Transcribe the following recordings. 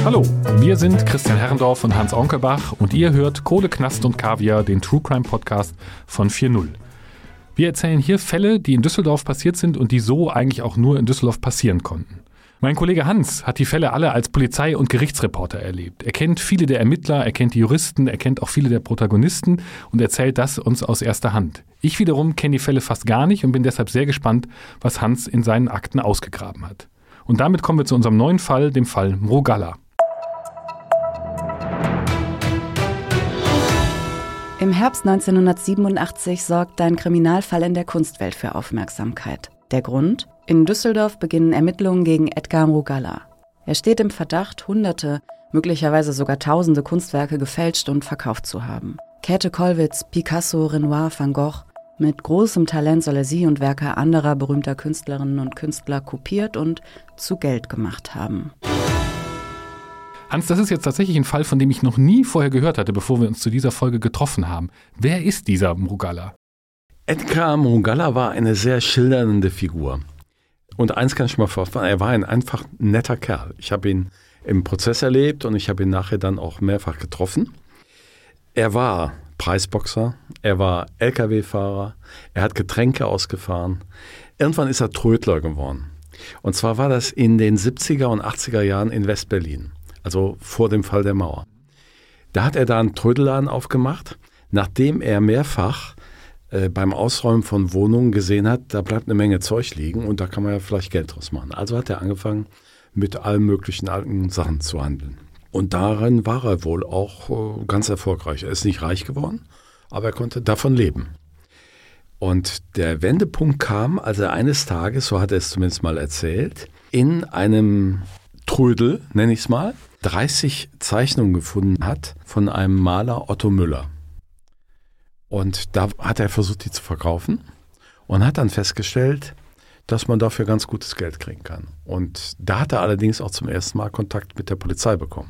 Hallo, wir sind Christian Herrendorf und Hans Onkelbach und ihr hört Kohle, Knast und Kaviar, den True Crime Podcast von 4.0. Wir erzählen hier Fälle, die in Düsseldorf passiert sind und die so eigentlich auch nur in Düsseldorf passieren konnten. Mein Kollege Hans hat die Fälle alle als Polizei- und Gerichtsreporter erlebt. Er kennt viele der Ermittler, er kennt die Juristen, er kennt auch viele der Protagonisten und erzählt das uns aus erster Hand. Ich wiederum kenne die Fälle fast gar nicht und bin deshalb sehr gespannt, was Hans in seinen Akten ausgegraben hat. Und damit kommen wir zu unserem neuen Fall, dem Fall Mrugalla. Im Herbst 1987 sorgt ein Kriminalfall in der Kunstwelt für Aufmerksamkeit. Der Grund? In Düsseldorf beginnen Ermittlungen gegen Edgar Mrugalla. Er steht im Verdacht, Hunderte, möglicherweise sogar Tausende Kunstwerke gefälscht und verkauft zu haben. Käthe Kollwitz, Picasso, Renoir, Van Gogh. Mit großem Talent soll er sie und Werke anderer berühmter Künstlerinnen und Künstler kopiert und zu Geld gemacht haben. Hans, das ist jetzt tatsächlich ein Fall, von dem ich noch nie vorher gehört hatte, bevor wir uns zu dieser Folge getroffen haben. Wer ist dieser Mrugalla? Edgar Mrugalla war eine sehr schildernde Figur. Und eins kann ich mal vorstellen, er war ein einfach netter Kerl. Ich habe ihn im Prozess erlebt und ich habe ihn nachher dann auch mehrfach getroffen. Er war Preisboxer, er war LKW-Fahrer, er hat Getränke ausgefahren. Irgendwann ist er Trödler geworden. Und zwar war das in den 70er und 80er Jahren in West-Berlin, also vor dem Fall der Mauer. Da hat er da einen Trödelladen aufgemacht, nachdem er mehrfach beim Ausräumen von Wohnungen gesehen hat, da bleibt eine Menge Zeug liegen und da kann man ja vielleicht Geld draus machen. Also hat er angefangen, mit allen möglichen alten Sachen zu handeln. Und darin war er wohl auch ganz erfolgreich. Er ist nicht reich geworden, aber er konnte davon leben. Und der Wendepunkt kam, als er eines Tages, so hat er es zumindest mal erzählt, in einem Trödel, nenne ich es mal, 30 Zeichnungen gefunden hat von einem Maler Otto Müller. Und da hat er versucht, die zu verkaufen und hat dann festgestellt, dass man dafür ganz gutes Geld kriegen kann. Und da hat er allerdings auch zum ersten Mal Kontakt mit der Polizei bekommen.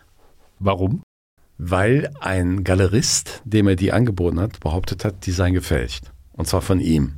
Warum? Weil ein Galerist, dem er die angeboten hat, behauptet hat, die seien gefälscht. Und zwar von ihm.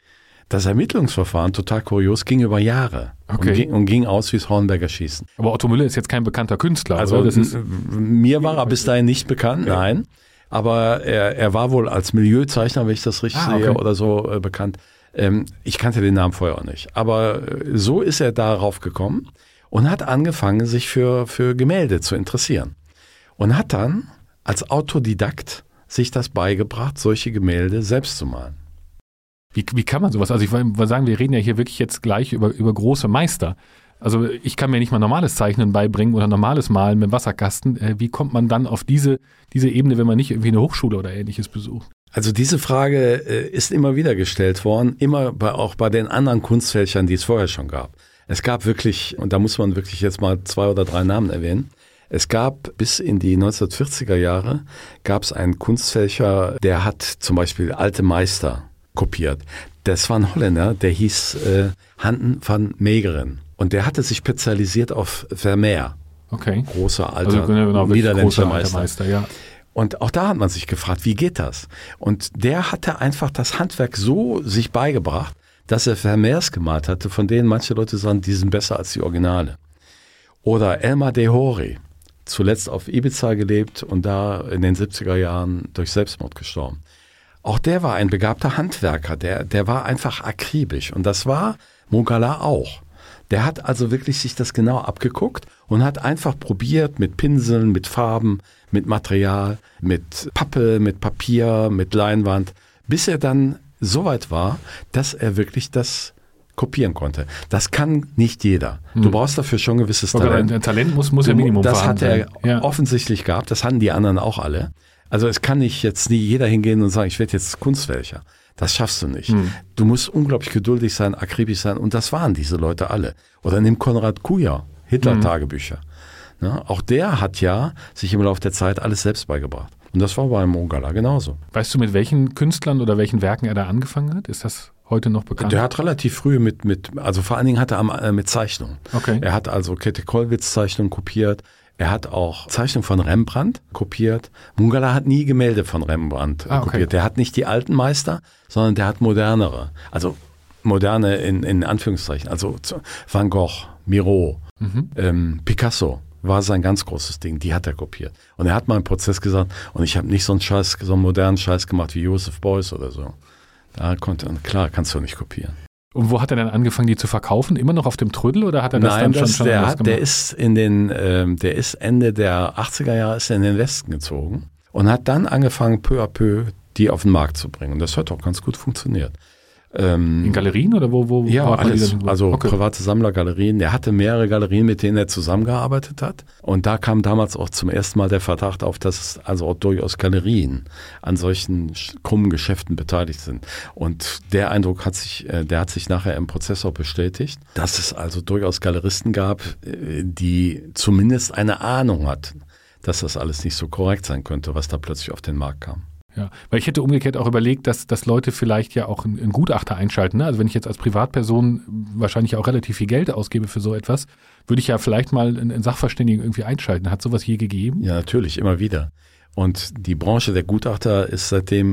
Das Ermittlungsverfahren, total kurios, ging über Jahre und ging aus wie das Hornberger Schießen. Aber Otto Müller ist jetzt kein bekannter Künstler. Also oder? Mir war er bis dahin nicht bekannt, nein. Aber er war wohl als Milieuzeichner, wenn ich das richtig sehe, oder so bekannt. Ich kannte den Namen vorher auch nicht. Aber so ist er darauf gekommen und hat angefangen, sich für Gemälde zu interessieren. Und hat dann als Autodidakt sich das beigebracht, solche Gemälde selbst zu malen. Wie kann man sowas? Also ich will sagen, wir reden ja hier wirklich jetzt gleich über große Meister. Also ich kann mir nicht mal normales Zeichnen beibringen oder normales Malen mit Wasserkasten. Wie kommt man dann auf diese Ebene, wenn man nicht irgendwie eine Hochschule oder Ähnliches besucht? Also diese Frage ist immer wieder gestellt worden, auch bei den anderen Kunstfälschern, die es vorher schon gab. Es gab wirklich, und da muss man wirklich jetzt mal 2 oder 3 Namen erwähnen, es gab bis in die 1940er Jahre, gab es einen Kunstfälscher, der hat zum Beispiel alte Meister kopiert. Das war ein Holländer, der hieß Handen van Meegeren. Und der hatte sich spezialisiert auf Vermeer. Okay. Großer alter niederländischer Meister. Ja. Und auch da hat man sich gefragt, wie geht das? Und der hatte einfach das Handwerk so sich beigebracht, dass er Vermeers gemalt hatte, von denen manche Leute sagen, die sind besser als die Originale. Oder Elmar de Hori, zuletzt auf Ibiza gelebt und da in den 70er Jahren durch Selbstmord gestorben. Auch der war ein begabter Handwerker, der war einfach akribisch. Und das war Mrugalla auch. Der hat also wirklich sich das genau abgeguckt und hat einfach probiert mit Pinseln, mit Farben, mit Material, mit Pappe, mit Papier, mit Leinwand, bis er dann so weit war, dass er wirklich das kopieren konnte. Das kann nicht jeder. Du brauchst dafür schon ein gewisses Talent. Ein Talent muss ja Minimum das vorhanden sein. Das hat er offensichtlich gehabt, das hatten die anderen auch alle. Also es kann nicht jetzt nie jeder hingehen und sagen, ich werde jetzt Kunstfälscher. Das schaffst du nicht. Du musst unglaublich geduldig sein, akribisch sein und das waren diese Leute alle. Oder nimm Konrad Kuja, Hitler-Tagebücher. Auch der hat ja sich im Laufe der Zeit alles selbst beigebracht. Und das war bei Mrugalla genauso. Weißt du, mit welchen Künstlern oder welchen Werken er da angefangen hat? Ist das heute noch bekannt? Der hat relativ früh also vor allen Dingen hat er mit Zeichnungen. Okay. Er hat also Käthe Kollwitz Zeichnungen kopiert. Er hat auch Zeichnungen von Rembrandt kopiert. Mrugalla hat nie Gemälde von Rembrandt kopiert. Der hat nicht die alten Meister, sondern der hat modernere. Also moderne in Anführungszeichen. Also Van Gogh, Miro, Picasso, war sein ganz großes Ding, die hat er kopiert. Und er hat mal im Prozess gesagt, und ich habe nicht so einen modernen Scheiß gemacht wie Joseph Beuys oder so. Klar, kannst du nicht kopieren. Und wo hat er dann angefangen, die zu verkaufen? Immer noch auf dem Trödel oder hat er das dann schon gemacht? Der ist Ende der 80er Jahre ist er in den Westen gezogen und hat dann angefangen, peu à peu die auf den Markt zu bringen. Und das hat auch ganz gut funktioniert. In Galerien oder wo? Ja, alles. Also private Sammlergalerien. Er hatte mehrere Galerien, mit denen er zusammengearbeitet hat. Und da kam damals auch zum ersten Mal der Verdacht auf, dass es also auch durchaus Galerien an solchen krummen Geschäften beteiligt sind. Und der Eindruck hat sich nachher im Prozess auch bestätigt, dass es also durchaus Galeristen gab, die zumindest eine Ahnung hatten, dass das alles nicht so korrekt sein könnte, was da plötzlich auf den Markt kam. Ja, weil ich hätte umgekehrt auch überlegt, dass Leute vielleicht ja auch einen Gutachter einschalten. Ne? Also wenn ich jetzt als Privatperson wahrscheinlich auch relativ viel Geld ausgebe für so etwas, würde ich ja vielleicht mal einen Sachverständigen irgendwie einschalten. Hat sowas je gegeben? Ja, natürlich, immer wieder. Und die Branche der Gutachter ist seitdem,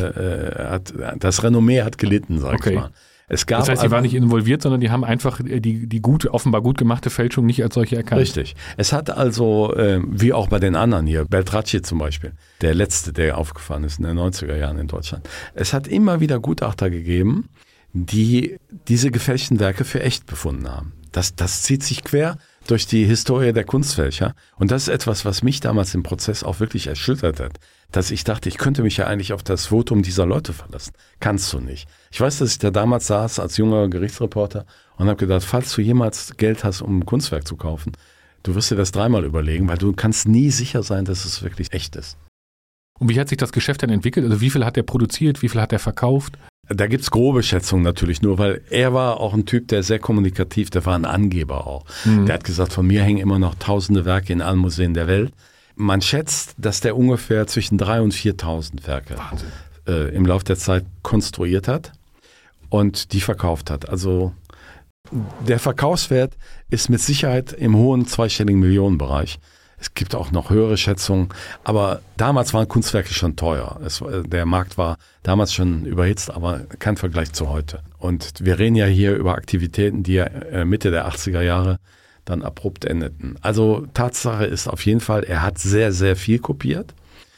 das Renommee hat gelitten, sag ich mal. Das heißt, die waren nicht involviert, sondern die haben einfach die offenbar gut gemachte Fälschung nicht als solche erkannt. Richtig. Es hat also, wie auch bei den anderen hier, Beltracchi zum Beispiel, der letzte, der aufgefallen ist in den 90er Jahren in Deutschland. Es hat immer wieder Gutachter gegeben, die diese gefälschten Werke für echt befunden haben. Das zieht sich quer durch die Historie der Kunstfälscher. Und das ist etwas, was mich damals im Prozess auch wirklich erschüttert hat. Dass ich dachte, ich könnte mich ja eigentlich auf das Votum dieser Leute verlassen. Kannst du nicht. Ich weiß, dass ich da damals saß als junger Gerichtsreporter und habe gedacht, falls du jemals Geld hast, um ein Kunstwerk zu kaufen, du wirst dir das dreimal überlegen, weil du kannst nie sicher sein, dass es wirklich echt ist. Und wie hat sich das Geschäft dann entwickelt? Also wie viel hat er produziert, wie viel hat er verkauft? Da gibt's grobe Schätzungen natürlich nur, weil er war auch ein Typ, der sehr kommunikativ, der war ein Angeber auch. Der hat gesagt, von mir hängen immer noch tausende Werke in allen Museen der Welt. Man schätzt, dass der ungefähr zwischen 3.000 und 4.000 Werke im Laufe der Zeit konstruiert hat und die verkauft hat. Also der Verkaufswert ist mit Sicherheit im hohen zweistelligen Millionenbereich. Es gibt auch noch höhere Schätzungen, aber damals waren Kunstwerke schon teuer. Der Markt war damals schon überhitzt, aber kein Vergleich zu heute. Und wir reden ja hier über Aktivitäten, die ja Mitte der 80er Jahre dann abrupt endeten. Also Tatsache ist auf jeden Fall, er hat sehr, sehr viel kopiert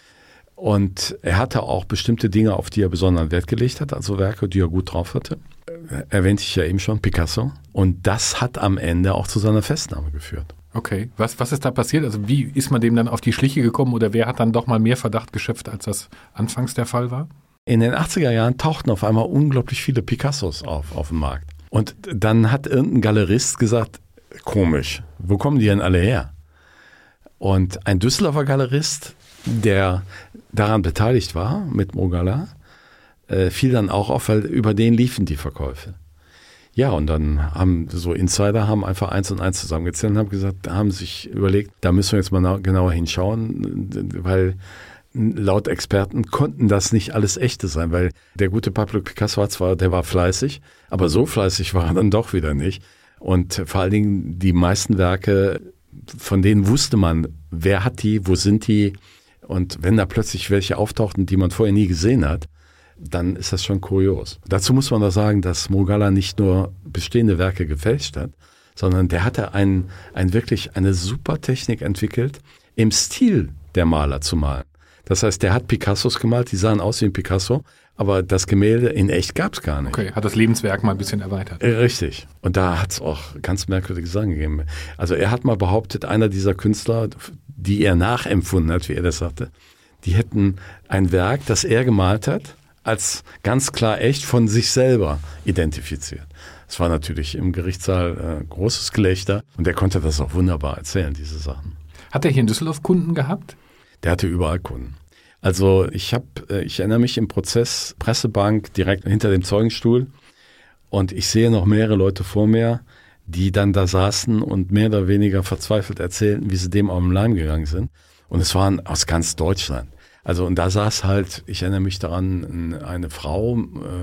und er hatte auch bestimmte Dinge, auf die er besonderen Wert gelegt hat, also Werke, die er gut drauf hatte. Erwähnte ich ja eben schon, Picasso. Und das hat am Ende auch zu seiner Festnahme geführt. Okay, was ist da passiert? Also wie ist man dem dann auf die Schliche gekommen oder wer hat dann doch mal mehr Verdacht geschöpft, als das anfangs der Fall war? In den 80er Jahren tauchten auf einmal unglaublich viele Picassos auf dem Markt. Und dann hat irgendein Galerist gesagt, komisch, wo kommen die denn alle her? Und ein Düsseldorfer Galerist, der daran beteiligt war mit Mrugala, fiel dann auch auf, weil über den liefen die Verkäufe. Ja, und dann haben so Insider einfach 1 und 1 zusammengezählt und haben sich überlegt, da müssen wir jetzt mal genauer hinschauen, weil laut Experten konnten das nicht alles echte sein, weil der gute Pablo Picasso der war fleißig, aber so fleißig war er dann doch wieder nicht. Und vor allen Dingen die meisten Werke, von denen wusste man, wer hat die, wo sind die, und wenn da plötzlich welche auftauchten, die man vorher nie gesehen hat, dann ist das schon kurios. Dazu muss man doch sagen, dass Mrugala nicht nur bestehende Werke gefälscht hat, sondern der hatte wirklich eine super Technik entwickelt, im Stil der Maler zu malen. Das heißt, der hat Picassos gemalt, die sahen aus wie ein Picasso, aber das Gemälde in echt gab es gar nicht. Okay, hat das Lebenswerk mal ein bisschen erweitert. Richtig. Und da hat es auch ganz merkwürdige Sachen gegeben. Also er hat mal behauptet, einer dieser Künstler, die er nachempfunden hat, wie er das sagte, die hätten ein Werk, das er gemalt hat, als ganz klar echt von sich selber identifiziert. Es war natürlich im Gerichtssaal großes Gelächter und er konnte das auch wunderbar erzählen, diese Sachen. Hat er hier in Düsseldorf Kunden gehabt? Der hatte überall Kunden. Also ich erinnere mich im Prozess, Pressebank direkt hinter dem Zeugenstuhl und ich sehe noch mehrere Leute vor mir, die dann da saßen und mehr oder weniger verzweifelt erzählten, wie sie dem auf den Leim gegangen sind. Und es waren aus ganz Deutschland. Also und da saß halt, ich erinnere mich daran, eine Frau,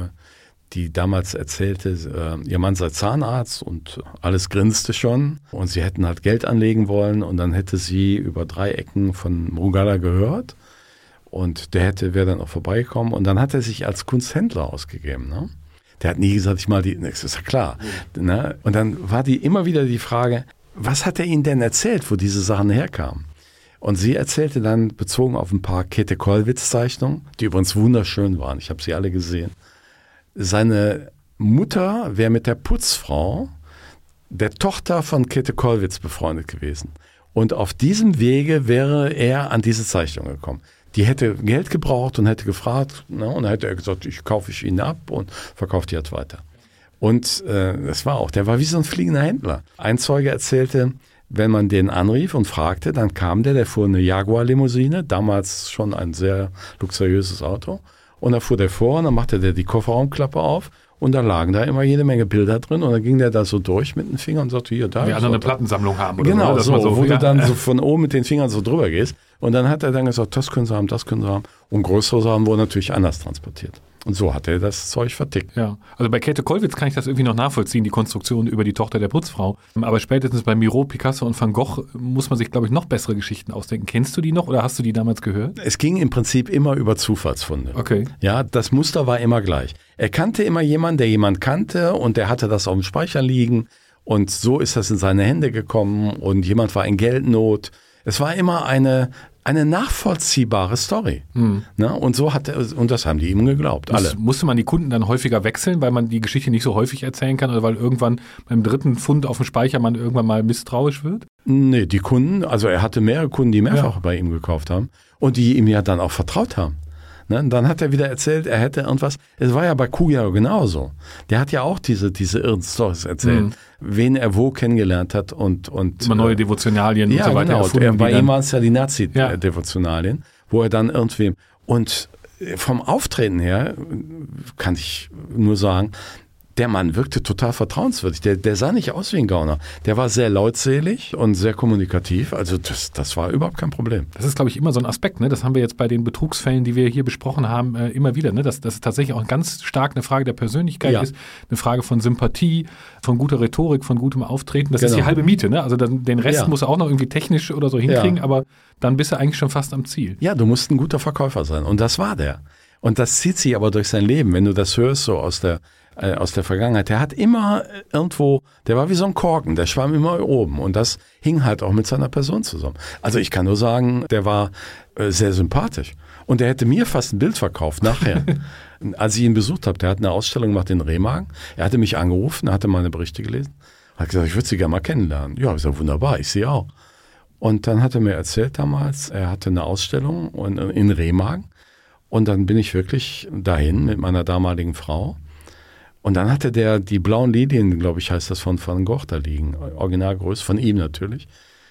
die damals erzählte, ihr Mann sei Zahnarzt und alles grinste schon und sie hätten halt Geld anlegen wollen und dann hätte sie über 3 Ecken von Mrugala gehört und wäre dann auch vorbeigekommen und dann hat er sich als Kunsthändler ausgegeben, ne? Der hat nie gesagt, das ist ja klar. Ne? Und dann war immer wieder die Frage, was hat er Ihnen denn erzählt, wo diese Sachen herkamen? Und sie erzählte dann, bezogen auf ein paar Käthe-Kollwitz-Zeichnungen, die übrigens wunderschön waren, ich habe sie alle gesehen, seine Mutter wäre mit der Putzfrau der Tochter von Käthe Kollwitz befreundet gewesen. Und auf diesem Wege wäre er an diese Zeichnung gekommen. Die hätte Geld gebraucht und hätte gefragt, und dann hätte er gesagt, ich kaufe ihn ab und verkaufe die jetzt weiter. Und das war auch, der war wie so ein fliegender Händler. Ein Zeuge erzählte, wenn man den anrief und fragte, dann kam der fuhr eine Jaguar-Limousine, damals schon ein sehr luxuriöses Auto. Und da fuhr der vor und dann machte der die Kofferraumklappe auf und da lagen da immer jede Menge Bilder drin und dann ging der da so durch mit den Fingern und sagte, hier, da. Wir andere eine Plattensammlung haben. Oder genau, so, wo du dann so von oben mit den Fingern so drüber gehst. Und dann hat er dann gesagt, das können Sie haben, das können Sie haben. Und größere Sachen wurden natürlich anders transportiert. Und so hat er das Zeug vertickt. Ja, also bei Käthe Kollwitz kann ich das irgendwie noch nachvollziehen, die Konstruktion über die Tochter der Putzfrau. Aber spätestens bei Miro, Picasso und Van Gogh muss man sich, glaube ich, noch bessere Geschichten ausdenken. Kennst du die noch oder hast du die damals gehört? Es ging im Prinzip immer über Zufallsfunde. Okay. Ja, das Muster war immer gleich. Er kannte immer jemanden, der jemanden kannte und der hatte das auf dem Speicher liegen und so ist das in seine Hände gekommen und jemand war in Geldnot. Es war immer eine nachvollziehbare Story. Ne? Und so und das haben die ihm geglaubt, alle. Musste man die Kunden dann häufiger wechseln, weil man die Geschichte nicht so häufig erzählen kann oder weil irgendwann beim dritten Fund auf dem Speicher man irgendwann mal misstrauisch wird? Nee, die Kunden, also er hatte mehrere Kunden, die mehrfach bei ihm gekauft haben und die ihm ja dann auch vertraut haben. Ne? Und dann hat er wieder erzählt, er hätte irgendwas. Es war ja bei Kugler genauso. Der hat ja auch diese irren Storys erzählt, wen er wo kennengelernt hat und immer neue Devotionalien und so weiter. Genau. Bei ihm waren es ja die Nazi-Devotionalien, wo er dann irgendwie und vom Auftreten her kann ich nur sagen, der Mann wirkte total vertrauenswürdig. Der sah nicht aus wie ein Gauner. Der war sehr leutselig und sehr kommunikativ. Also das war überhaupt kein Problem. Das ist, glaube ich, immer so ein Aspekt. Ne? Das haben wir jetzt bei den Betrugsfällen, die wir hier besprochen haben, immer wieder. Ne? Dass das tatsächlich auch ganz stark eine Frage der Persönlichkeit ist, eine Frage von Sympathie, von guter Rhetorik, von gutem Auftreten. Das ist die halbe Miete. Ne? Also den Rest muss er auch noch irgendwie technisch oder so hinkriegen, aber dann bist du eigentlich schon fast am Ziel. Ja, du musst ein guter Verkäufer sein. Und das war der. Und das zieht sich aber durch sein Leben. Wenn du das hörst, so aus der Vergangenheit. Der hat immer irgendwo, der war wie so ein Korken, der schwamm immer oben und das hing halt auch mit seiner Person zusammen. Also ich kann nur sagen, der war sehr sympathisch und der hätte mir fast ein Bild verkauft nachher. Als ich ihn besucht habe, der hat eine Ausstellung gemacht in Remagen, er hatte mich angerufen, hatte meine Berichte gelesen, hat gesagt, ich würde Sie gerne mal kennenlernen. Ja, ich sage, wunderbar, ich Sie auch. Und dann hat er mir erzählt damals, er hatte eine Ausstellung in Remagen und dann bin ich wirklich dahin mit meiner damaligen Frau. Und dann hatte der die blauen Lilien, glaube ich, heißt das, von Van Gogh da liegen. Originalgröße, von ihm natürlich.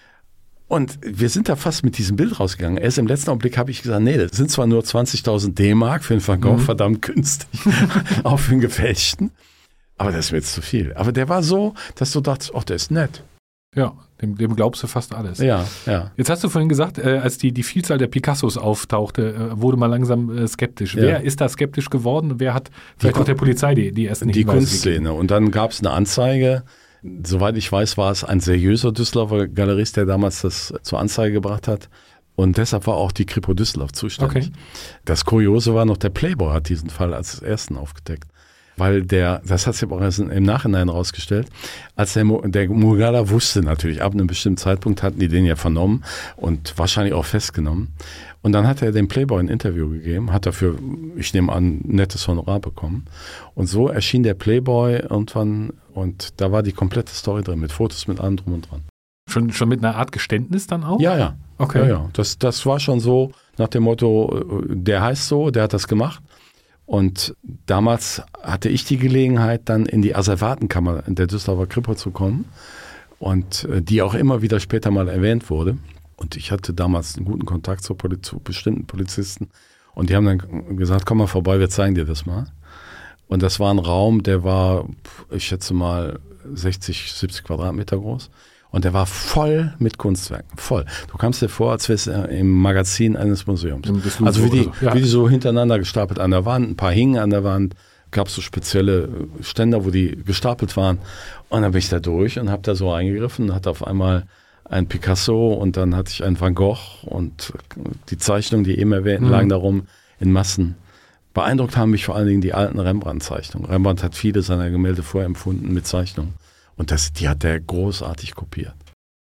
Und wir sind da fast mit diesem Bild rausgegangen. Erst im letzten Augenblick habe ich gesagt, nee, das sind zwar nur 20.000 D-Mark für einen Van Gogh, verdammt günstig, auch für einen gefälschten. Aber das ist mir jetzt zu viel. Aber der war so, dass du dachtest, ach, der ist nett. Ja, dem glaubst du fast alles. Ja. Jetzt hast du vorhin gesagt, als die Vielzahl der Picassos auftauchte, wurde man langsam skeptisch. Ja. Wer ist da skeptisch geworden? Wer hat vielleicht auch der Polizei die ersten Hinweise Die Kunstszene. Gegeben? Und dann gab es eine Anzeige. Soweit ich weiß, war es ein seriöser Düsseldorfer Galerist, der damals das zur Anzeige gebracht hat. Und deshalb war auch die Kripo Düsseldorf zuständig. Okay. Das Kuriose war noch, der Playboy hat diesen Fall als ersten aufgedeckt. Weil das hat sich aber auch im Nachhinein rausgestellt, als der Murgala wusste natürlich, ab einem bestimmten Zeitpunkt hatten die den ja vernommen und wahrscheinlich auch festgenommen. Und dann hat er dem Playboy ein Interview gegeben, hat dafür, ich nehme an, ein nettes Honorar bekommen. Und so erschien der Playboy irgendwann und da war die komplette Story drin, mit Fotos, mit allem drum und dran. Schon mit einer Art Geständnis dann auch? Ja. Okay. Ja. Das war schon so nach dem Motto, der heißt so, der hat das gemacht. Und damals hatte ich die Gelegenheit, dann in die Asservatenkammer der Düsseldorfer Kripo zu kommen und die auch immer wieder später mal erwähnt wurde. Und ich hatte damals einen guten Kontakt zu bestimmten Polizisten und die haben dann gesagt, komm mal vorbei, wir zeigen dir das mal. Und das war ein Raum, der war, ich schätze mal, 60, 70 Quadratmeter groß. Und der war voll mit Kunstwerken, voll. Du kamst dir vor, als wärst du im Magazin eines Museums. Also wie die so hintereinander gestapelt an der Wand, ein paar hingen an der Wand, gab es so spezielle Ständer, wo die gestapelt waren. Und dann bin ich da durch und habe da so eingegriffen, hatte auf einmal ein Picasso und dann hatte ich einen Van Gogh und die Zeichnungen, die eben erwähnten, lagen darum in Massen. Beeindruckt haben mich vor allen Dingen die alten Rembrandt-Zeichnungen. Rembrandt hat viele seiner Gemälde vorempfunden mit Zeichnungen. Und die hat er großartig kopiert.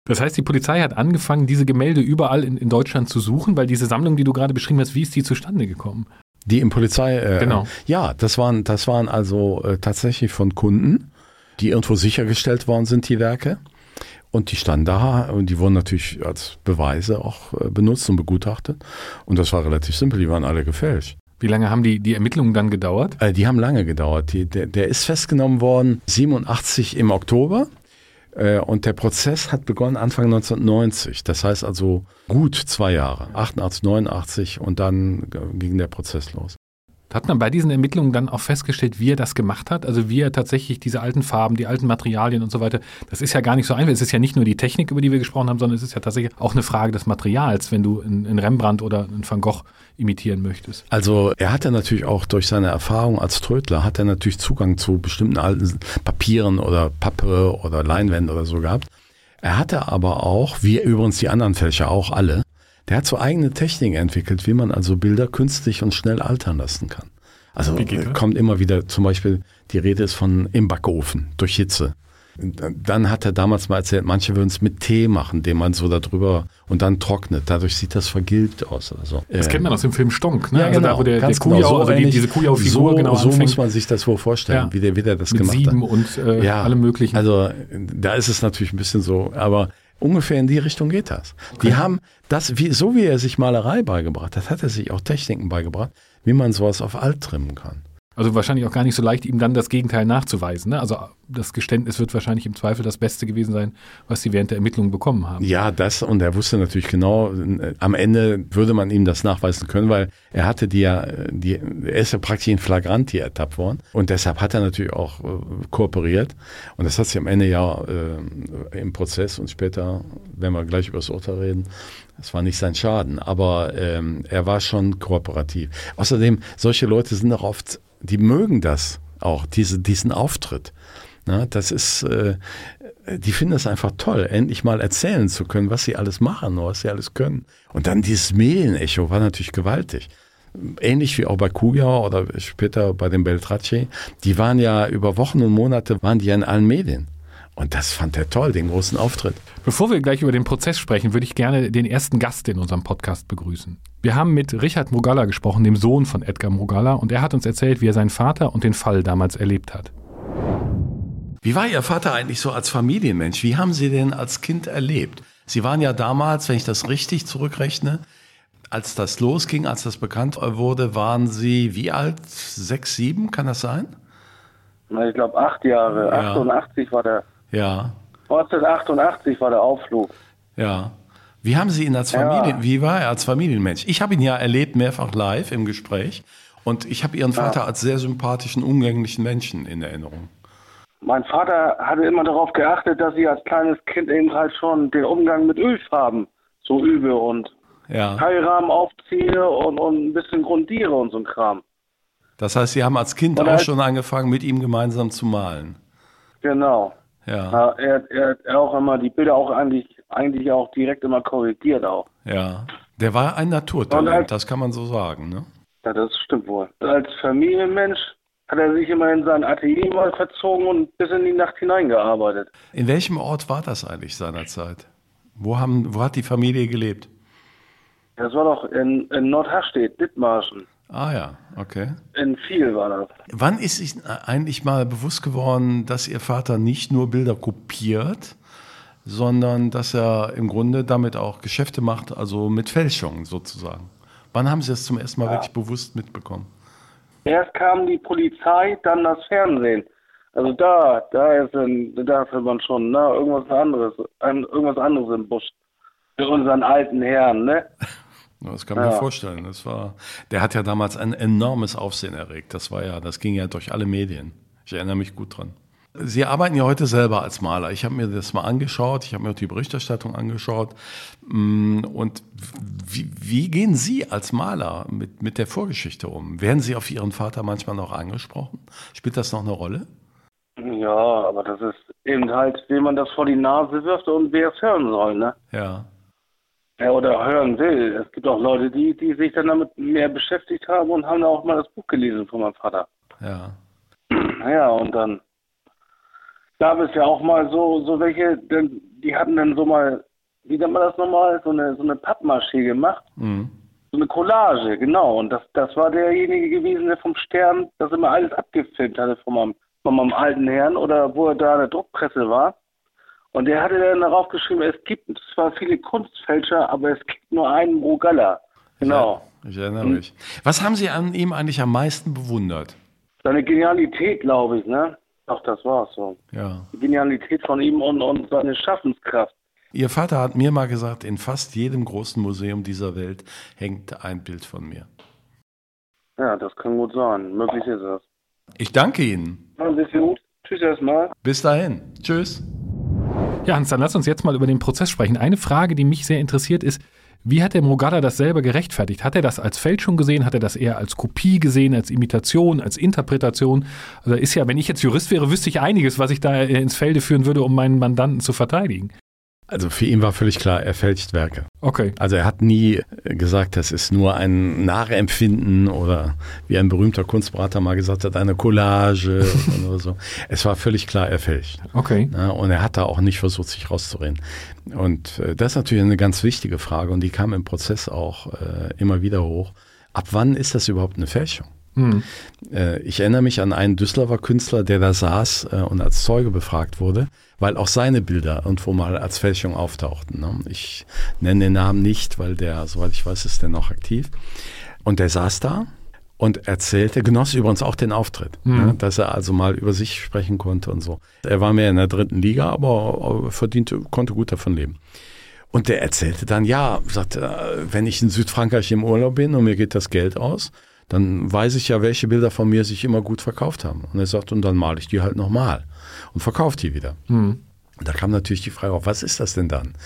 Das heißt, die Polizei hat angefangen, diese Gemälde überall in Deutschland zu suchen, weil diese Sammlung, die du gerade beschrieben hast, wie ist die zustande gekommen? Die im Polizei, genau. Ja, das waren also tatsächlich von Kunden, die irgendwo sichergestellt worden sind, die Werke. Und die standen da und die wurden natürlich als Beweise auch benutzt und begutachtet. Und das war relativ simpel, die waren alle gefälscht. Wie lange haben die Ermittlungen dann gedauert? Die haben lange gedauert. Der ist festgenommen worden 87 im Oktober. Und der Prozess hat begonnen Anfang 1990. Das heißt also gut 2 Jahre, 88, 89 und dann ging der Prozess los. Hat man bei diesen Ermittlungen dann auch festgestellt, wie er das gemacht hat? Also wie er tatsächlich diese alten Farben, die alten Materialien und so weiter, das ist ja gar nicht so einfach. Es ist ja nicht nur die Technik, über die wir gesprochen haben, sondern es ist ja tatsächlich auch eine Frage des Materials, wenn du einen Rembrandt oder einen Van Gogh imitieren möchtest. Also er hatte natürlich auch durch seine Erfahrung als Trödler, hat er natürlich Zugang zu bestimmten alten Papieren oder Pappe oder Leinwände oder so gehabt. Er hatte aber auch, wie übrigens die anderen Fälscher auch alle, der hat so eigene Techniken entwickelt, wie man also Bilder künstlich und schnell altern lassen kann. Also kommt immer wieder, zum Beispiel, die Rede ist von im Backofen, durch Hitze. Dann hat er damals mal erzählt, manche würden es mit Tee machen, den man so da drüber und dann trocknet. Dadurch sieht das vergilbt aus oder so. Das kennt man aus dem Film Stonk, ne? Ja, also genau. Da, wo der Ganz Kujau, genau. So also diese Kujau-Figur genau so anfängt. muss man sich das wohl vorstellen, wie der das mit gemacht hat. Sieben und allem möglichen. Also da ist es natürlich ein bisschen so, aber ungefähr in die Richtung geht das. Okay. Die haben das, so wie er sich Malerei beigebracht hat, hat er sich auch Techniken beigebracht, wie man sowas auf alt trimmen kann. Also wahrscheinlich auch gar nicht so leicht, ihm dann das Gegenteil nachzuweisen. Ne? Also das Geständnis wird wahrscheinlich im Zweifel das Beste gewesen sein, was sie während der Ermittlungen bekommen haben. Ja, und er wusste natürlich genau, am Ende würde man ihm das nachweisen können, weil er hatte er ist ja praktisch in Flagranti ertappt worden und deshalb hat er natürlich auch kooperiert und das hat sich am Ende ja im Prozess und später, wenn wir gleich über das Urteil reden, das war nicht sein Schaden, aber er war schon kooperativ. Außerdem, solche Leute sind auch oft, die mögen das auch, diesen Auftritt. Na, das ist, die finden es einfach toll, endlich mal erzählen zu können, was sie alles machen, was sie alles können. Und dann dieses Medienecho war natürlich gewaltig. Ähnlich wie auch bei Kujau oder später bei den Beltracci. Die waren ja über Wochen und Monate, waren die ja in allen Medien. Und das fand er toll, den großen Auftritt. Bevor wir gleich über den Prozess sprechen, würde ich gerne den ersten Gast in unserem Podcast begrüßen. Wir haben mit Richard Mrugalla gesprochen, dem Sohn von Edgar Mrugalla, und er hat uns erzählt, wie er seinen Vater und den Fall damals erlebt hat. Wie war Ihr Vater eigentlich so als Familienmensch? Wie haben Sie den als Kind erlebt? Sie waren ja damals, wenn ich das richtig zurückrechne, als das losging, als das bekannt wurde, waren Sie wie alt? 6, 7, kann das sein? Na, ich glaube 8 Jahre. Ja. 88 war der. Ja. 1988 war der Aufflug. Ja. Wie haben Sie ihn als wie war er als Familienmensch? Ich habe ihn ja erlebt, mehrfach live im Gespräch. Und ich habe Ihren Vater als sehr sympathischen, umgänglichen Menschen in Erinnerung. Mein Vater hatte immer darauf geachtet, dass ich als kleines Kind eben halt schon den Umgang mit Ölfarben so übe und Keilrahmen aufziehe und ein bisschen grundiere und so ein Kram. Das heißt, Sie haben als Kind auch schon angefangen, mit ihm gemeinsam zu malen? Genau. Ja. Er hat auch immer die Bilder auch eigentlich auch direkt immer korrigiert auch. Ja. Der war ein Naturtalent, das kann man so sagen, ne? Ja, das stimmt wohl. Als Familienmensch hat er sich immer in sein Atelier mal verzogen und bis in die Nacht hineingearbeitet. In welchem Ort war das eigentlich seinerzeit? Wo hat die Familie gelebt? Das war doch in Nordharstedt, Dithmarschen. Ah ja, okay. In Viel war das. Wann ist Ihnen eigentlich mal bewusst geworden, dass Ihr Vater nicht nur Bilder kopiert, sondern dass er im Grunde damit auch Geschäfte macht, also mit Fälschungen sozusagen? Wann haben Sie das zum ersten Mal wirklich bewusst mitbekommen? Erst kam die Polizei, dann das Fernsehen. Also da hört man schon, irgendwas anderes im Busch. Für unseren alten Herrn, ne? Das kann man mir vorstellen. Der hat ja damals ein enormes Aufsehen erregt. Das ging ja durch alle Medien. Ich erinnere mich gut dran. Sie arbeiten ja heute selber als Maler. Ich habe mir das mal angeschaut, ich habe mir auch die Berichterstattung angeschaut. Und wie gehen Sie als Maler mit der Vorgeschichte um? Werden Sie auf Ihren Vater manchmal noch angesprochen? Spielt das noch eine Rolle? Ja, aber das ist eben halt, wem man das vor die Nase wirft und wer es hören soll, ne? Ja. Ja, oder hören will. Es gibt auch Leute, die sich dann damit mehr beschäftigt haben und haben auch mal das Buch gelesen von meinem Vater. Ja. Naja, und dann gab es ja auch mal so welche, die hatten dann so mal, wie nennt man das nochmal, so eine Pappmaché gemacht. Mhm. So eine Collage, genau. Und das war derjenige gewesen, der vom Stern das immer alles abgefilmt hatte von meinem alten Herrn oder wo er da in der Druckpresse war. Und der hatte dann darauf geschrieben, es gibt zwar viele Kunstfälscher, aber es gibt nur einen Rogalla. Genau. Ich erinnere mich. Was haben Sie an ihm eigentlich am meisten bewundert? Seine Genialität, glaube ich, ne? Ach, das war's so. Ja. Die Genialität von ihm und seine Schaffenskraft. Ihr Vater hat mir mal gesagt, in fast jedem großen Museum dieser Welt hängt ein Bild von mir. Ja, das kann gut sein. Möglich ist es. Ich danke Ihnen. Ja, bis gut. Tschüss erstmal. Bis dahin. Tschüss. Ja, Hans, dann lass uns jetzt mal über den Prozess sprechen. Eine Frage, die mich sehr interessiert, ist, wie hat der Mrugala das selber gerechtfertigt? Hat er das als Fälschung gesehen? Hat er das eher als Kopie gesehen, als Imitation, als Interpretation? Also ist ja, wenn ich jetzt Jurist wäre, wüsste ich einiges, was ich da ins Felde führen würde, um meinen Mandanten zu verteidigen. Also für ihn war völlig klar, er fälscht Werke. Okay. Also er hat nie gesagt, das ist nur ein Nachempfinden oder wie ein berühmter Kunstberater mal gesagt hat, eine Collage oder so. Es war völlig klar, er fälscht. Okay. Ja, und er hat da auch nicht versucht, sich rauszureden. Und das ist natürlich eine ganz wichtige Frage und die kam im Prozess auch immer wieder hoch. Ab wann ist das überhaupt eine Fälschung? Ich erinnere mich an einen Düsseldorfer Künstler, der da saß und als Zeuge befragt wurde, weil auch seine Bilder irgendwo mal als Fälschung auftauchten. Ne? Ich nenne den Namen nicht, weil der, soweit ich weiß, ist der noch aktiv. Und der saß da und erzählte, genoss übrigens auch den Auftritt, ne? Dass er also mal über sich sprechen konnte und so. Er war mehr in der 3. Liga, aber konnte gut davon leben. Und der erzählte dann, sagte, wenn ich in Südfrankreich im Urlaub bin und mir geht das Geld aus, dann weiß ich ja, welche Bilder von mir sich immer gut verkauft haben. Und er sagt, und dann male ich die halt nochmal und verkaufe die wieder. Und da kam natürlich die Frage auf, was ist das denn dann?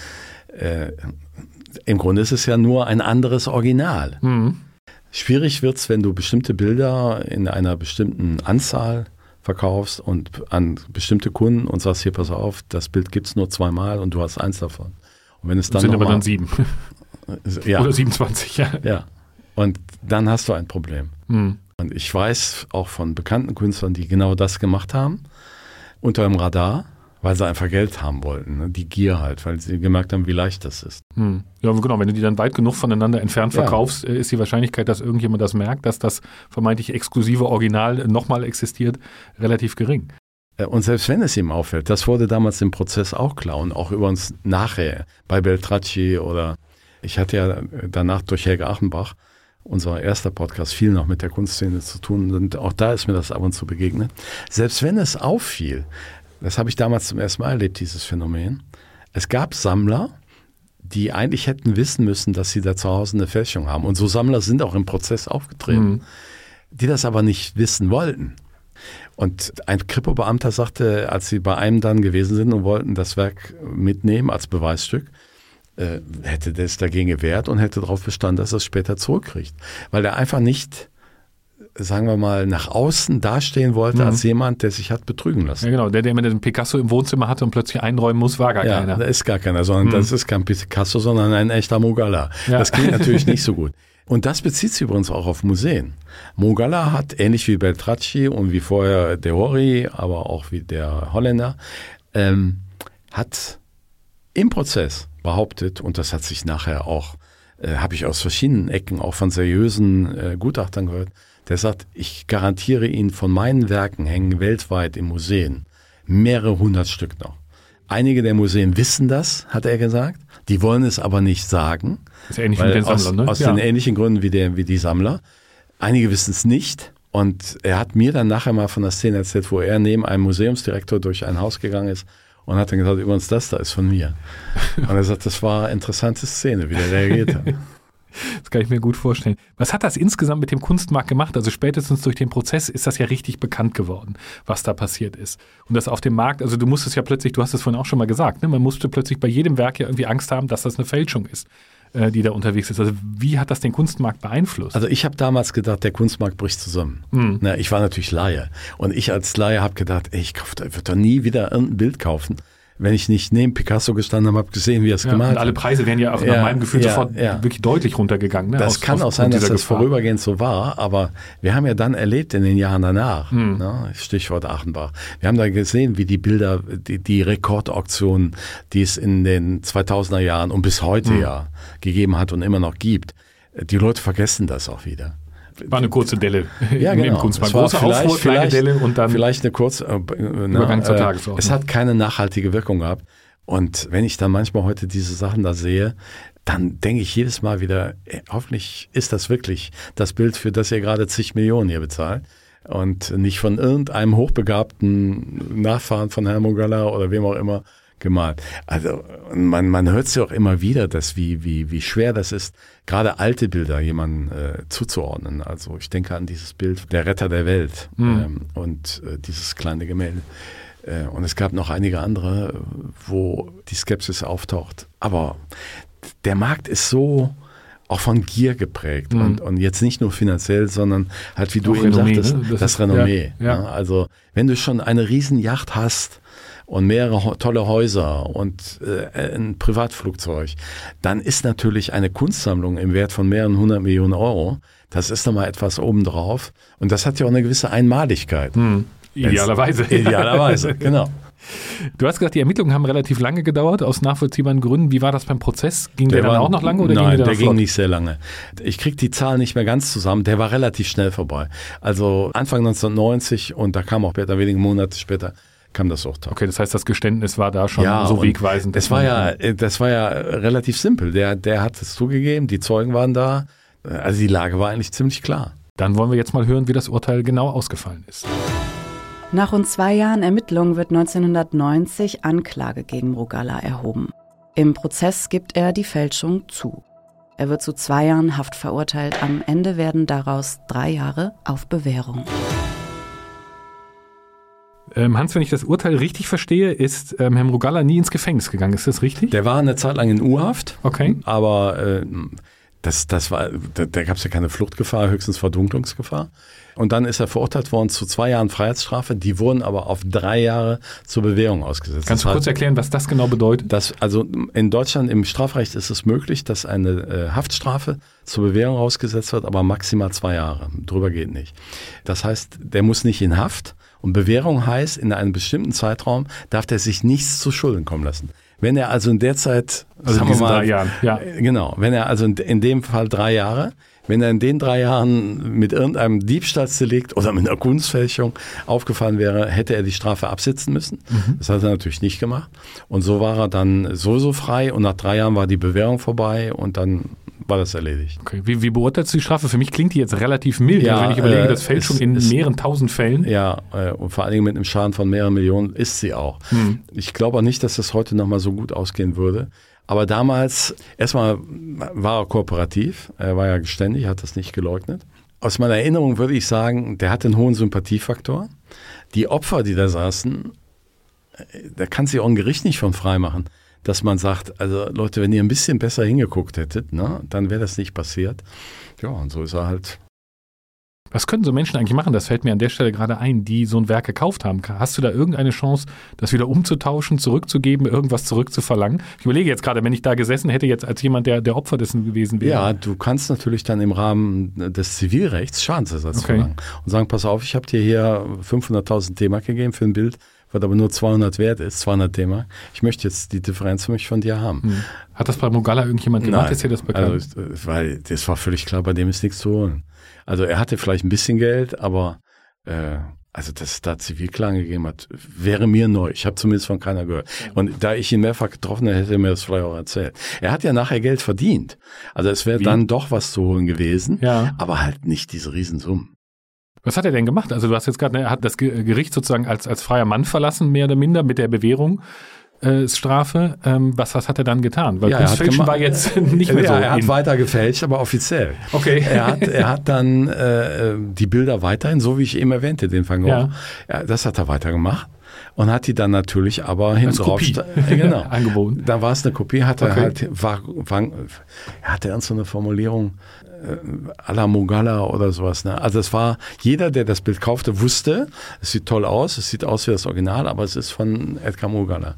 Im Grunde ist es ja nur ein anderes Original. Schwierig wird's, wenn du bestimmte Bilder in einer bestimmten Anzahl verkaufst und an bestimmte Kunden und sagst, hier, pass auf, das Bild gibt's nur 2-mal und du hast 1 davon. Und wenn es dann sind aber dann 7. Ja. Oder 27, ja. Ja. Und dann hast du ein Problem. Und ich weiß auch von bekannten Künstlern, die genau das gemacht haben, unter dem Radar, weil sie einfach Geld haben wollten. Ne? Die Gier halt, weil sie gemerkt haben, wie leicht das ist. Ja, genau. Wenn du die dann weit genug voneinander entfernt verkaufst, ist die Wahrscheinlichkeit, dass irgendjemand das merkt, dass das vermeintlich exklusive Original nochmal existiert, relativ gering. Und selbst wenn es ihm auffällt, das wurde damals im Prozess auch klar und auch über uns nachher bei Beltracchi oder ich hatte ja danach durch Helge Achenbach, unser erster Podcast, viel noch mit der Kunstszene zu tun und auch da ist mir das ab und zu begegnet. Selbst wenn es auffiel, das habe ich damals zum ersten Mal erlebt, dieses Phänomen, es gab Sammler, die eigentlich hätten wissen müssen, dass sie da zu Hause eine Fälschung haben. Und so Sammler sind auch im Prozess aufgetreten, die das aber nicht wissen wollten. Und ein Kripo-Beamter sagte, als sie bei einem dann gewesen sind und wollten das Werk mitnehmen als Beweisstück, hätte das dagegen gewehrt und hätte darauf bestanden, dass er es später zurückkriegt. Weil er einfach nicht, sagen wir mal, nach außen dastehen wollte als jemand, der sich hat betrügen lassen. Ja genau, der immer den Picasso im Wohnzimmer hatte und plötzlich einräumen muss, war gar keiner. Ja, da ist gar keiner, sondern das ist kein Picasso, sondern ein echter Mrugala. Ja. Das klingt natürlich nicht so gut. Und das bezieht sich übrigens auch auf Museen. Mrugala hat, ähnlich wie Beltracchi und wie vorher De Hori, aber auch wie der Holländer, hat im Prozess behauptet, und das hat sich nachher auch, habe ich aus verschiedenen Ecken, auch von seriösen Gutachtern gehört, der sagt, ich garantiere Ihnen, von meinen Werken hängen weltweit in Museen mehrere 100 Stück noch. Einige der Museen wissen das, hat er gesagt, die wollen es aber nicht sagen. Das ist ähnlich mit den Sammlern, ne? Aus den ähnlichen Gründen wie die Sammler. Einige wissen es nicht. Und er hat mir dann nachher mal von der Szene erzählt, wo er neben einem Museumsdirektor durch ein Haus gegangen ist und hat dann gesagt, übrigens, das da ist von mir. Und er sagt, das war eine interessante Szene, wie der reagiert hat. Das kann ich mir gut vorstellen. Was hat das insgesamt mit dem Kunstmarkt gemacht? Also spätestens durch den Prozess ist das ja richtig bekannt geworden, was da passiert ist. Und das auf dem Markt, also du musstest ja plötzlich, du hast es vorhin auch schon mal gesagt, ne? Man musste plötzlich bei jedem Werk ja irgendwie Angst haben, dass das eine Fälschung ist, die da unterwegs ist. Also wie hat das den Kunstmarkt beeinflusst? Also ich habe damals gedacht, der Kunstmarkt bricht zusammen. Na, ich war natürlich Laie. Und ich als Laie habe gedacht, ich würde doch nie wieder irgendein Bild kaufen, wenn ich nicht neben Picasso gestanden habe gesehen, wie er es gemacht hat. Und alle Preise wären ja auch nach meinem Gefühl sofort wirklich deutlich runtergegangen. Ne? Das kann auch sein, dass das vorübergehend so war, aber wir haben ja dann erlebt in den Jahren danach, ne? Stichwort Achenbach, wir haben da gesehen, wie die Bilder, die Rekordauktionen, die es in den 2000er Jahren und bis heute gegeben hat und immer noch gibt, die Leute vergessen das auch wieder. War eine kurze Delle im Kunstmarkt. Große Aufruhr, kleine Delle und dann vielleicht eine kurze Übergang zur Tagesordnung. Es hat keine nachhaltige Wirkung gehabt. Und wenn ich dann manchmal heute diese Sachen da sehe, dann denke ich jedes Mal wieder, hoffentlich ist das wirklich das Bild, für das ihr gerade zig Millionen hier bezahlt. Und nicht von irgendeinem hochbegabten Nachfahren von Herrn Murgala oder wem auch immer gemalt. Also man hört es ja auch immer wieder, dass wie schwer das ist, gerade alte Bilder jemandem zuzuordnen. Also ich denke an dieses Bild Der Retter der Welt und dieses kleine Gemälde. Und es gab noch einige andere, wo die Skepsis auftaucht. Aber der Markt ist so auch von Gier geprägt und jetzt nicht nur finanziell, sondern halt, wie du eben sagtest, das Renommee. Ja. Also wenn du schon eine Riesenjacht hast und mehrere tolle Häuser und ein Privatflugzeug, dann ist natürlich eine Kunstsammlung im Wert von mehreren 100 Millionen Euro, das ist nochmal etwas obendrauf und das hat ja auch eine gewisse Einmaligkeit. Idealerweise. Idealerweise, genau. Du hast gesagt, die Ermittlungen haben relativ lange gedauert, aus nachvollziehbaren Gründen. Wie war das beim Prozess? Ging der dann auch noch lange oder nein, ging der ging nicht sehr lange. Ich kriege die Zahlen nicht mehr ganz zusammen. Der war relativ schnell vorbei. Also Anfang 1990 und da kam auch wenige Monate später kam das Urteil. Okay, das heißt, das Geständnis war da schon so wegweisend. Das war ja relativ simpel. Der hat es zugegeben, die Zeugen waren da. Also die Lage war eigentlich ziemlich klar. Dann wollen wir jetzt mal hören, wie das Urteil genau ausgefallen ist. Nach rund 2 Jahren Ermittlung wird 1990 Anklage gegen Mrugala erhoben. Im Prozess gibt er die Fälschung zu. Er wird zu 2 Jahren Haft verurteilt. Am Ende werden daraus 3 Jahre auf Bewährung. Hans, wenn ich das Urteil richtig verstehe, ist Herr Mrugala nie ins Gefängnis gegangen. Ist das richtig? Der war eine Zeit lang in U-Haft. Okay. Aber da gab es ja keine Fluchtgefahr, höchstens Verdunklungsgefahr. Und dann ist er verurteilt worden zu 2 Jahren Freiheitsstrafe. Die wurden aber auf 3 Jahre zur Bewährung ausgesetzt. Kannst du kurz erklären, was das genau bedeutet? Also in Deutschland im Strafrecht ist es möglich, dass eine Haftstrafe zur Bewährung ausgesetzt wird, aber maximal 2 Jahre. Drüber geht nicht. Das heißt, der muss nicht in Haft. Und Bewährung heißt, in einem bestimmten Zeitraum darf der sich nichts zu Schulden kommen lassen. Wenn er also in der Zeit, also in 3 Jahren, genau, wenn er also in dem Fall 3 Jahre, wenn er in den 3 Jahren mit irgendeinem Diebstahlsdelikt oder mit einer Kunstfälschung aufgefallen wäre, hätte er die Strafe absitzen müssen. Das hat er natürlich nicht gemacht. Und so war er dann sowieso frei und nach 3 Jahren war die Bewährung vorbei und dann war das erledigt. Okay. Wie beurteilst du die Strafe? Für mich klingt die jetzt relativ mild, wenn ich überlege, dass Fälschung in mehreren tausend Fällen. Ja, und vor allen Dingen mit einem Schaden von mehreren Millionen ist sie auch. Ich glaube auch nicht, dass das heute nochmal so gut ausgehen würde. Aber damals, erstmal war er kooperativ, er war ja geständig, hat das nicht geleugnet. Aus meiner Erinnerung würde ich sagen, der hat einen hohen Sympathiefaktor. Die Opfer, die da saßen, da kann sich auch ein Gericht nicht von frei machen, dass man sagt, also Leute, wenn ihr ein bisschen besser hingeguckt hättet, ne, dann wäre das nicht passiert. Ja, und so ist er halt. Was können so Menschen eigentlich machen? Das fällt mir an der Stelle gerade ein, die so ein Werk gekauft haben. Hast du da irgendeine Chance, das wieder umzutauschen, zurückzugeben, irgendwas zurückzuverlangen? Ich überlege jetzt gerade, wenn ich da gesessen hätte, jetzt als jemand, der Opfer dessen gewesen wäre. Ja, du kannst natürlich dann im Rahmen des Zivilrechts Schadensersatz verlangen und sagen, pass auf, ich habe dir hier 500.000 D-Mark gegeben für ein Bild, was aber nur 200 wert ist, 200 D-Mark. Ich möchte jetzt die Differenz für mich von dir haben. Hat das bei Mrugala irgendjemand gemacht? Ist dir das bekannt? Also, weil das war völlig klar, bei dem ist nichts zu holen. Also er hatte vielleicht ein bisschen Geld, aber also dass es da Zivilklagen gegeben hat, wäre mir neu. Ich habe zumindest von keiner gehört. Und da ich ihn mehrfach getroffen hätte, hätte er mir das vielleicht auch erzählt. Er hat ja nachher Geld verdient. Also es wäre dann doch was zu holen gewesen, aber halt nicht diese Riesensummen. Was hat er denn gemacht? Also du hast jetzt gerade, er hat das Gericht sozusagen als freier Mann verlassen, mehr oder minder, mit der Bewährungsstrafe. Was hat er dann getan? Weil Kunstfälschen war jetzt nicht mehr so. Er hat weiter gefälscht, aber offiziell. Okay. Er hat dann die Bilder weiterhin, so wie ich eben erwähnte, den Van Gogh, das hat er weitergemacht. Und hat die dann natürlich aber hinten drauf angeboten. Dann war es eine Kopie, er hatte so eine Formulierung à la Mrugala oder sowas. Ne? Also es war, jeder, der das Bild kaufte, wusste, es sieht toll aus, es sieht aus wie das Original, aber es ist von Edgar Mrugala.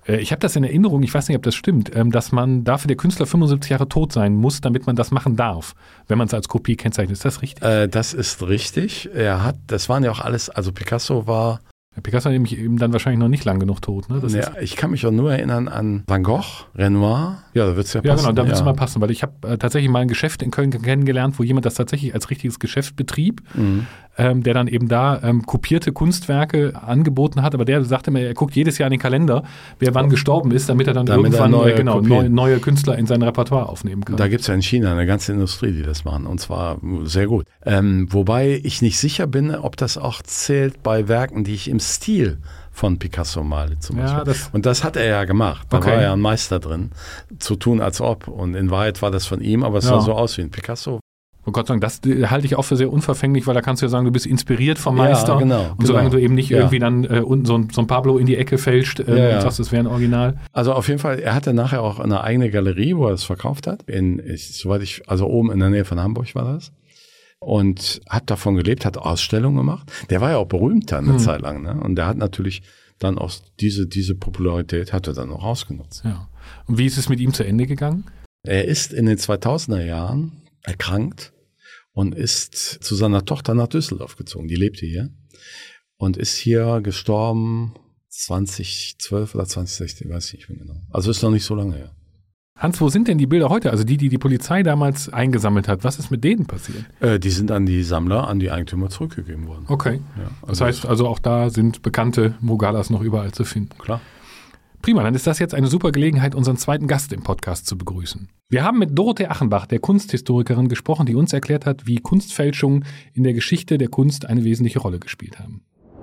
Ich habe das in Erinnerung, ich weiß nicht, ob das stimmt, dass man dafür der Künstler 75 Jahre tot sein muss, damit man das machen darf, wenn man es als Kopie kennzeichnet. Ist das richtig? Das ist richtig. Das waren ja auch alles, also Picasso war nämlich eben dann wahrscheinlich noch nicht lang genug tot. Ne? Ich kann mich auch nur erinnern an Van Gogh, Renoir. Ja, da wird es ja passen. Ja, genau, da wird es mal passen, weil ich habe tatsächlich mal ein Geschäft in Köln kennengelernt, wo jemand das tatsächlich als richtiges Geschäft betrieb, der dann eben da kopierte Kunstwerke angeboten hat, aber der sagte mir, er guckt jedes Jahr in den Kalender, wer wann gestorben ist, damit er dann irgendwann neue Künstler in sein Repertoire aufnehmen kann. Da gibt es ja in China eine ganze Industrie, die das machen, und zwar sehr gut. Wobei ich nicht sicher bin, ob das auch zählt bei Werken, die ich im Stil von Picasso male zum Beispiel. Und das hat er ja gemacht. Da war ja ein Meister drin, zu tun als ob. Und in Wahrheit war das von ihm, aber es sah so aus wie ein Picasso. Oh Gott sei Dank, das halte ich auch für sehr unverfänglich, weil da kannst du ja sagen, du bist inspiriert vom Meister. Und solange du eben nicht irgendwie dann so ein Pablo in die Ecke fälscht und sagst, es wäre ein Original. Also auf jeden Fall, er hatte nachher auch eine eigene Galerie, wo er es verkauft hat. Also oben in der Nähe von Hamburg war das. Und hat davon gelebt, hat Ausstellungen gemacht. Der war ja auch berühmt dann eine Zeit lang. Ne? Und der hat natürlich dann auch diese Popularität hat er dann auch ausgenutzt. Ja. Und wie ist es mit ihm zu Ende gegangen? Er ist in den 2000er Jahren erkrankt und ist zu seiner Tochter nach Düsseldorf gezogen. Die lebte hier und ist hier gestorben 2012 oder 2016, weiß ich nicht mehr genau. Also ist noch nicht so lange her. Hans, wo sind denn die Bilder heute? Also die Polizei damals eingesammelt hat, was ist mit denen passiert? Die sind an die Sammler, an die Eigentümer zurückgegeben worden. Okay. Ja, das heißt also auch da sind bekannte Mugalas noch überall zu finden. Klar. Prima, dann ist das jetzt eine super Gelegenheit, unseren zweiten Gast im Podcast zu begrüßen. Wir haben mit Dorothee Achenbach, der Kunsthistorikerin, gesprochen, die uns erklärt hat, wie Kunstfälschungen in der Geschichte der Kunst eine wesentliche Rolle gespielt haben.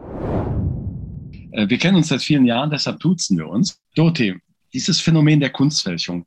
Wir kennen uns seit vielen Jahren, deshalb duzen wir uns. Dorothee, dieses Phänomen der Kunstfälschung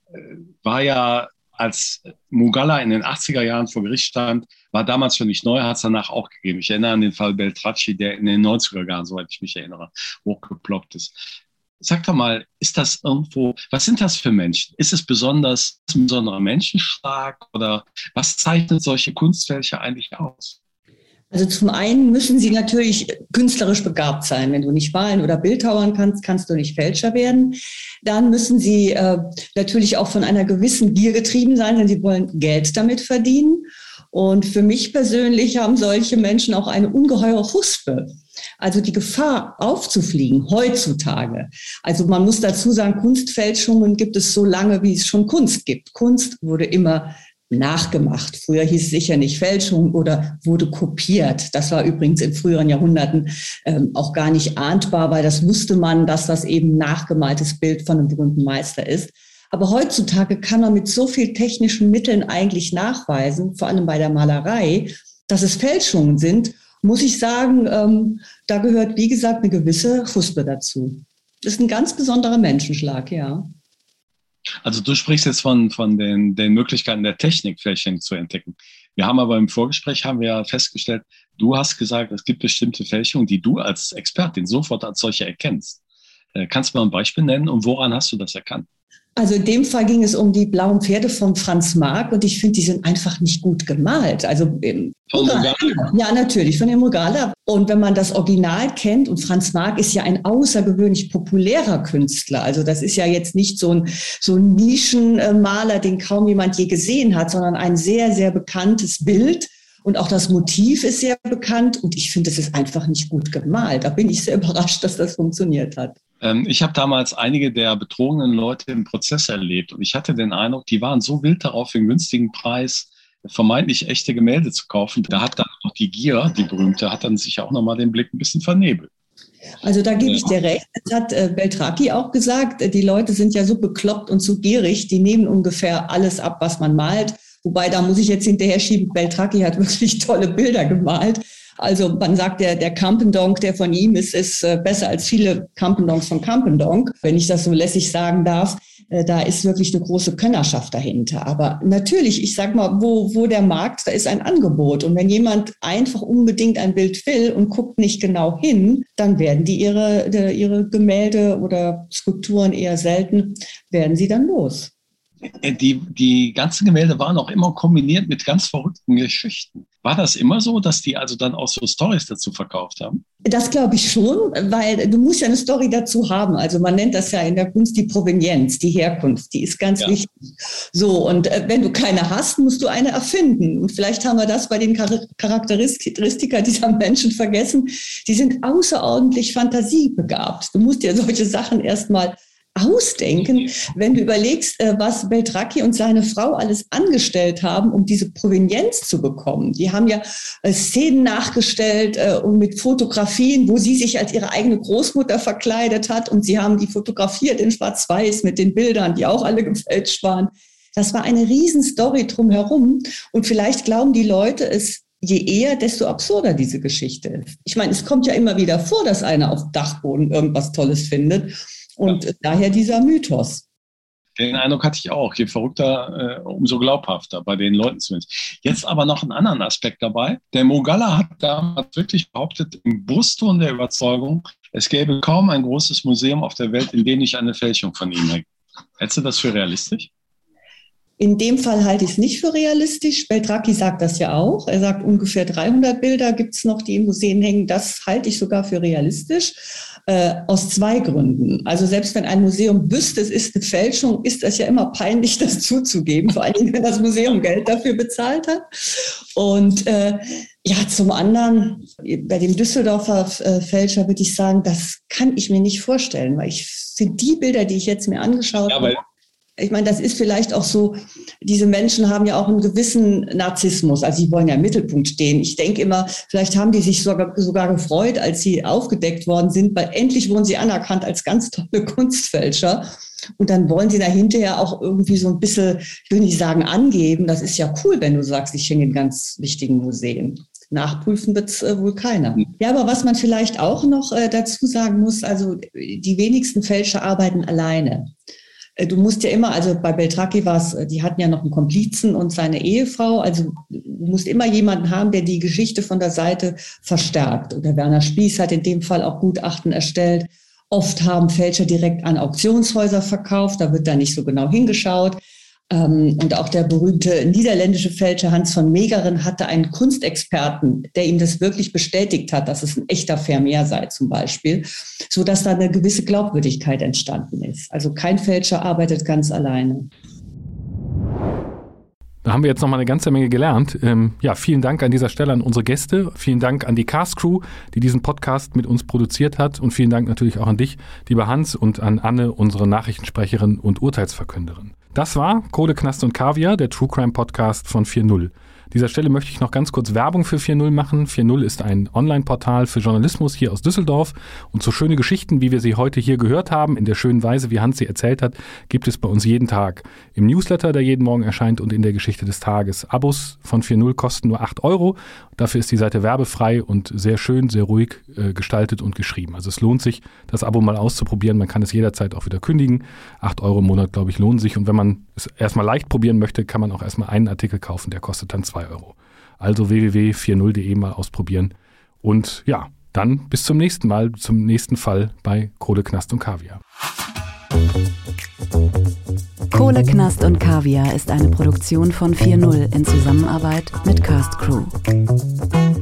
war ja, als Mugalla in den 80er Jahren vor Gericht stand, war damals schon nicht neu, hat es danach auch gegeben. Ich erinnere an den Fall Beltracchi, der in den 90er Jahren, soweit ich mich erinnere, hochgeploppt ist. Sag doch mal, ist das irgendwo, was sind das für Menschen? Ist es ein besonderer Menschenschlag oder was zeichnet solche Kunstfälscher eigentlich aus? Also zum einen müssen sie natürlich künstlerisch begabt sein. Wenn du nicht malen oder bildhauern kannst, kannst du nicht Fälscher werden. Dann müssen sie natürlich auch von einer gewissen Gier getrieben sein, denn sie wollen Geld damit verdienen. Und für mich persönlich haben solche Menschen auch eine ungeheure Huspe. Also die Gefahr aufzufliegen heutzutage. Also man muss dazu sagen, Kunstfälschungen gibt es so lange, wie es schon Kunst gibt. Kunst wurde immer nachgemacht. Früher hieß es sicher nicht Fälschung oder wurde kopiert. Das war übrigens in früheren Jahrhunderten auch gar nicht ahndbar, weil das wusste man, dass das eben nachgemaltes Bild von einem berühmten Meister ist. Aber heutzutage kann man mit so vielen technischen Mitteln eigentlich nachweisen, vor allem bei der Malerei, dass es Fälschungen sind. Muss ich sagen, da gehört, wie gesagt, eine gewisse Huspe dazu. Das ist ein ganz besonderer Menschenschlag, ja. Also du sprichst jetzt von den Möglichkeiten der Technik, Fälschungen zu entdecken. Wir haben aber im Vorgespräch festgestellt, du hast gesagt, es gibt bestimmte Fälschungen, die du als Expertin sofort als solche erkennst. Kannst du mal ein Beispiel nennen und woran hast du das erkannt? Also in dem Fall ging es um die blauen Pferde von Franz Marc und ich finde, die sind einfach nicht gut gemalt. Also von Mugalla? Ja, natürlich, von dem Mugalla. Und wenn man das Original kennt, und Franz Marc ist ja ein außergewöhnlich populärer Künstler, also das ist ja jetzt nicht so ein Nischenmaler, den kaum jemand je gesehen hat, sondern ein sehr, sehr bekanntes Bild. Und auch das Motiv ist sehr bekannt und ich finde, es ist einfach nicht gut gemalt. Da bin ich sehr überrascht, dass das funktioniert hat. Ich habe damals einige der betrogenen Leute im Prozess erlebt und ich hatte den Eindruck, die waren so wild darauf, für einen günstigen Preis vermeintlich echte Gemälde zu kaufen. Da hat dann auch die Gier, die berühmte, hat dann sich auch nochmal den Blick ein bisschen vernebelt. Also da gebe ich dir recht. Das hat Beltracchi auch gesagt. Die Leute sind ja so bekloppt und so gierig, die nehmen ungefähr alles ab, was man malt. Wobei, da muss ich jetzt hinterher schieben, Beltracchi hat wirklich tolle Bilder gemalt. Also man sagt, der Campendonk, der von ihm ist besser als viele Campendonks von Campendonk, wenn ich das so lässig sagen darf. Da ist wirklich eine große Könnerschaft dahinter. Aber natürlich, ich sag mal, wo der Markt, da ist ein Angebot. Und wenn jemand einfach unbedingt ein Bild will und guckt nicht genau hin, dann werden die ihre Gemälde oder Skulpturen eher selten, werden sie dann los. Die ganzen Gemälde waren auch immer kombiniert mit ganz verrückten Geschichten. War das immer so, dass die also dann auch so Storys dazu verkauft haben? Das glaube ich schon, weil du musst ja eine Story dazu haben. Also man nennt das ja in der Kunst die Provenienz, die Herkunft, die ist ganz wichtig. So, und wenn du keine hast, musst du eine erfinden. Und vielleicht haben wir das bei den Charakteristika dieser Menschen vergessen. Die sind außerordentlich fantasiebegabt. Du musst dir solche Sachen erstmal ausdenken, wenn du überlegst, was Beltracchi und seine Frau alles angestellt haben, um diese Provenienz zu bekommen. Die haben ja Szenen nachgestellt und mit Fotografien, wo sie sich als ihre eigene Großmutter verkleidet hat, und sie haben die fotografiert in Schwarz-Weiß mit den Bildern, die auch alle gefälscht waren. Das war eine Riesenstory drumherum, und vielleicht glauben die Leute es je eher, desto absurder diese Geschichte ist. Ich meine, es kommt ja immer wieder vor, dass einer auf dem Dachboden irgendwas Tolles findet. Und daher dieser Mythos. Den Eindruck hatte ich auch. Je verrückter, umso glaubhafter, bei den Leuten zumindest. Jetzt aber noch einen anderen Aspekt dabei. Der Mrugala hat damals wirklich behauptet, im Brustton der Überzeugung, es gäbe kaum ein großes Museum auf der Welt, in dem nicht eine Fälschung von ihm hängt. Hältst du das für realistisch? In dem Fall halte ich es nicht für realistisch. Beltracchi sagt das ja auch. Er sagt, ungefähr 300 Bilder gibt es noch, die in Museen hängen. Das halte ich sogar für realistisch. Aus 2 Gründen. Also selbst wenn ein Museum wüsste, es ist eine Fälschung, ist das ja immer peinlich, das zuzugeben, vor allen Dingen, wenn das Museum Geld dafür bezahlt hat. Und zum anderen, bei dem Düsseldorfer Fälscher würde ich sagen, das kann ich mir nicht vorstellen, weil ich finde die Bilder, die ich jetzt mir angeschaut habe, ich meine, das ist vielleicht auch so, diese Menschen haben ja auch einen gewissen Narzissmus, also sie wollen ja im Mittelpunkt stehen. Ich denke immer, vielleicht haben die sich sogar gefreut, als sie aufgedeckt worden sind, weil endlich wurden sie anerkannt als ganz tolle Kunstfälscher. Und dann wollen sie da hinterher auch irgendwie so ein bisschen, ich will nicht sagen angeben, das ist ja cool, wenn du sagst, ich hänge in ganz wichtigen Museen. Nachprüfen wird es wohl keiner. Ja, aber was man vielleicht auch noch dazu sagen muss, also die wenigsten Fälscher arbeiten alleine. Du musst ja immer, also bei Beltracchi war es, die hatten ja noch einen Komplizen und seine Ehefrau, also du musst immer jemanden haben, der die Geschichte von der Seite verstärkt. Oder Werner Spieß hat in dem Fall auch Gutachten erstellt. Oft haben Fälscher direkt an Auktionshäuser verkauft, da wird da nicht so genau hingeschaut. Und auch der berühmte niederländische Fälscher Hans von Meegeren hatte einen Kunstexperten, der ihm das wirklich bestätigt hat, dass es ein echter Vermeer sei zum Beispiel, sodass da eine gewisse Glaubwürdigkeit entstanden ist. Also kein Fälscher arbeitet ganz alleine. Da haben wir jetzt nochmal eine ganze Menge gelernt. Vielen Dank an dieser Stelle an unsere Gäste. Vielen Dank an die Cast-Crew, die diesen Podcast mit uns produziert hat. Und vielen Dank natürlich auch an dich, lieber Hans, und an Anne, unsere Nachrichtensprecherin und Urteilsverkünderin. Das war Kohle, Knast und Kaviar, der True Crime Podcast von 4.0. An dieser Stelle möchte ich noch ganz kurz Werbung für 4.0 machen. 4.0 ist ein Online-Portal für Journalismus hier aus Düsseldorf. Und so schöne Geschichten, wie wir sie heute hier gehört haben, in der schönen Weise, wie Hans sie erzählt hat, gibt es bei uns jeden Tag. Im Newsletter, der jeden Morgen erscheint, und in der Geschichte des Tages. Abos von 4.0 kosten nur 8 €. Dafür ist die Seite werbefrei und sehr schön, sehr ruhig gestaltet und geschrieben. Also es lohnt sich, das Abo mal auszuprobieren. Man kann es jederzeit auch wieder kündigen. 8 € im Monat, glaube ich, lohnen sich. Und wenn man es erstmal leicht probieren möchte, kann man auch erstmal einen Artikel kaufen, der kostet dann 2 €. Also www.40.de mal ausprobieren. Und ja, dann bis zum nächsten Mal, zum nächsten Fall bei Kohle, Knast und Kaviar. Kohle, Knast und Kaviar ist eine Produktion von 4.0 in Zusammenarbeit mit Cast Crew.